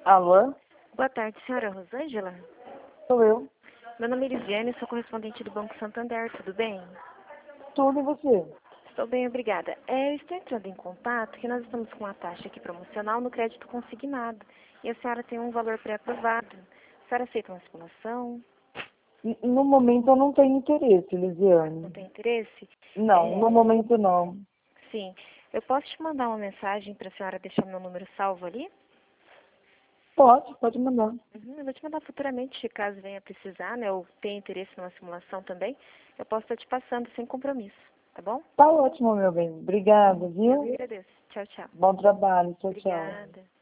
Alô? Boa tarde, senhora Rosângela. Sou eu. Meu nome é Elisiane, sou correspondente do Banco Santander, tudo bem? Tudo e você? Estou bem, obrigada. Eu estou entrando em contato que nós estamos com uma taxa aqui promocional no crédito consignado e a senhora tem um valor pré-aprovado. A senhora aceita uma simulação? No momento eu não tenho interesse, Não Lisiane. tem interesse? Não, no momento não. Sim. Eu posso te mandar uma mensagem para a senhora deixar meu número salvo ali? Pode mandar. Eu vou te mandar futuramente, caso venha precisar, né? Ou tenha interesse numa simulação também. Eu posso estar te passando sem compromisso, tá bom? Tá ótimo, meu bem. Obrigada, Eu viu? agradeço. Tchau, tchau. Bom trabalho. Tchau, tchau. Obrigada.